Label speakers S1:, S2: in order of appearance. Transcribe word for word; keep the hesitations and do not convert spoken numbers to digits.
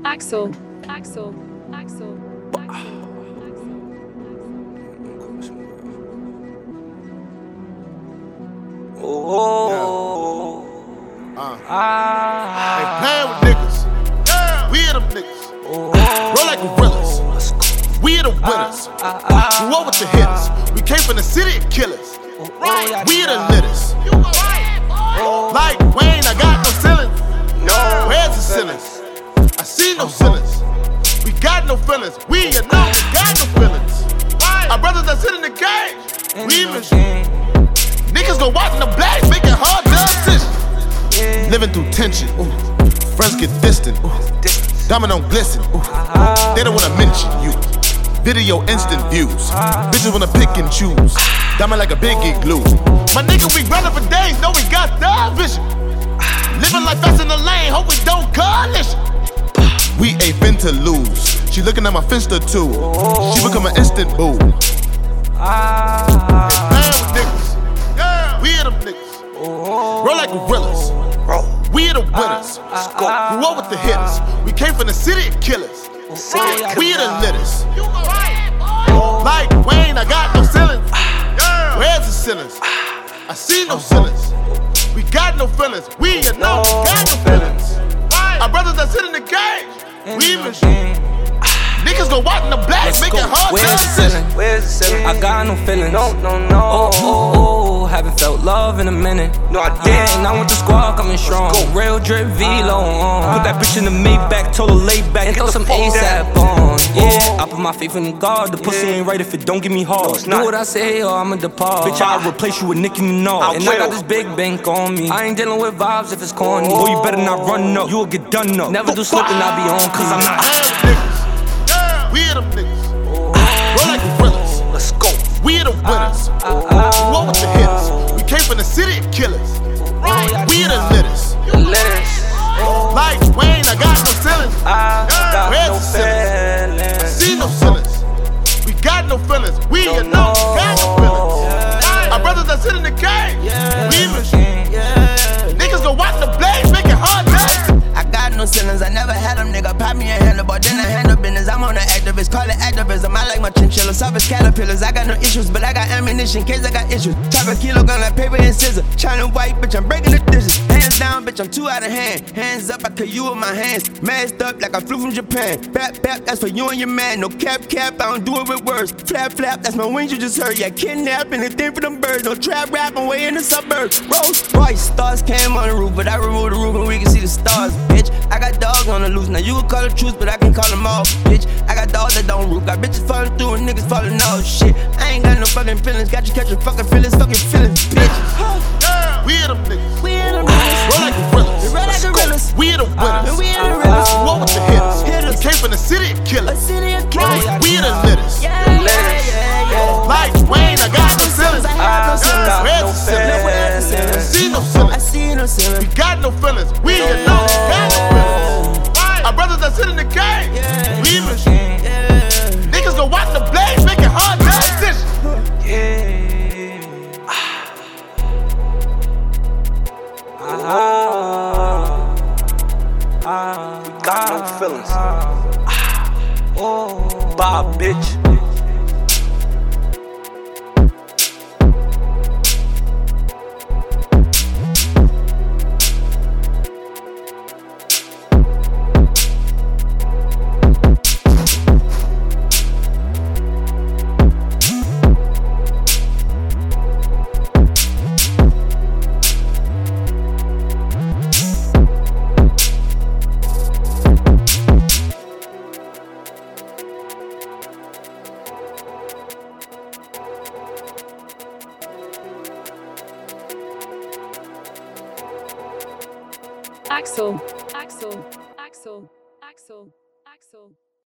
S1: Axel, Axel, Axel, Axel.
S2: Oh,
S3: Uh.
S2: ah,
S3: They playing with niggas. Yeah. We are them niggas.
S2: oh,
S3: Roll like gorillas. We are the winners.
S2: ah, ah,
S3: Grew up with the hitters. We came from the city of killers.
S2: right.
S3: We are the litters. Like Wayne, I got no ceilings.
S2: No,
S3: Where's the ceilings? I see no ceilings. We got no feelings. We are no, we got no feelings. Our brothers that sit in the cage. We even niggas go watching the black, making hard decisions. Living through tension. Ooh. Friends get distant. Ooh. Diamond don't glisten. Ooh. They don't wanna mention you. Video instant views. Bitches wanna pick and choose. Diamond like a biggie glue. My nigga, we running for days. Know we got the vision. Living life fast in the lane. Hope we don't coalition. We ain't been to lose. She looking at my finster too. She become an instant boo. Man with niggas. Yeah. We are them niggas. Roll like gorillas. We are the winners. Grew up with the hitters. We came from the city of killers. We are the litters. Like Wayne, I got no ceilings. Where's the ceilings? I see no ceilings. We got no feelings. We are no, we got no feelings. Our brothers that sit in the cage. We even niggas go watching the black, making hard
S2: Where's the
S3: decisions.
S2: ceiling? Where's the ceiling? I got no feelings. No, no, no. Oh, oh, oh, haven't felt love in a minute. No, I didn't. I went to squad coming strong. Real drip V-Lo on. Put that bitch in the Maybach, told her lay back and throw some ASAP on. Yeah, I put my faith in God. The pussy ain't right if it don't give me hard. Do what I say or I'ma depart. Bitch, I'll replace you with Nicki Minaj. And I got this big bank on me. I ain't dealing with vibes if it's corny. Boy, you better not run up. You'll get done up. Never do slipping, I be on. Cause I'm not.
S3: We are them niggas. Roll like gorillas.
S2: Let's go.
S3: We are the winners. Grew up with the hitters. We came from the city of killers. We are the litters. Like Wayne, I got no ceilings. Where's the ceilings? I see no ceilings. We got no feelings. We are no, we got no feelings. Our brothers that sit in the cage. We even niggas go watching the blaze, making hard decisions.
S4: I got no ceilings, I never had them, nigga. Pop me a handle, but then I handle business. I'm on the activist, call it activism. I like my chinchilla, surface caterpillars. I got no issues, but I got ammunition, case I got issues. Chop a kilo, gun like paper and scissors. China white, bitch, I'm breaking the dishes. Hands down, bitch, I'm too out of hand. Hands up, I kill you with my hands. Masked up like I flew from Japan. Bap, bap, that's for you and your man. No cap, cap, I don't do it with words. Flap, flap, that's my wings you just heard. Yeah, kidnap anything for them birds. No trap rap, I'm way in the suburbs. Rolls Royce, stars came on the roof, but I removed the roof and we can see the stars, bitch. I got dogs on the loose, now you can call it truth, but I can call them off, bitch. I got dogs that don't root, got bitches falling through and niggas falling off, shit. I ain't got no fucking feelings, got you catching fucking feelings, fucking feelings, bitch.
S3: We are them niggas.
S4: We are the realest.
S3: Roll like gorillas.
S4: We roll like gorillas.
S3: We are the winners.
S4: And we are the realest.
S3: Grew up with the hitters.
S4: Hitters.
S3: We came from the city of
S4: A
S3: killers.
S4: city of killers.
S3: We are the litters.
S4: Yeah, yeah, yeah, yeah.
S3: Like Wayne, I got no ceilings.
S4: I have no ceilings.
S3: Where's the ceilings?
S4: Where's the
S3: I
S4: ceilings?
S3: see no
S4: I
S3: ceilings.
S4: see no
S3: We
S4: ceilings.
S3: got no feelings. We are no, we got no feelings. Our brothers that sit in the cage. We even
S4: Yeah.
S3: niggas go watching the blaze, making hard decisions.
S2: Yeah. Ah, ah, we got no feelings. Ah, oh, bye, bitch.
S1: Axel, Axel, Axel, Axel, Axel.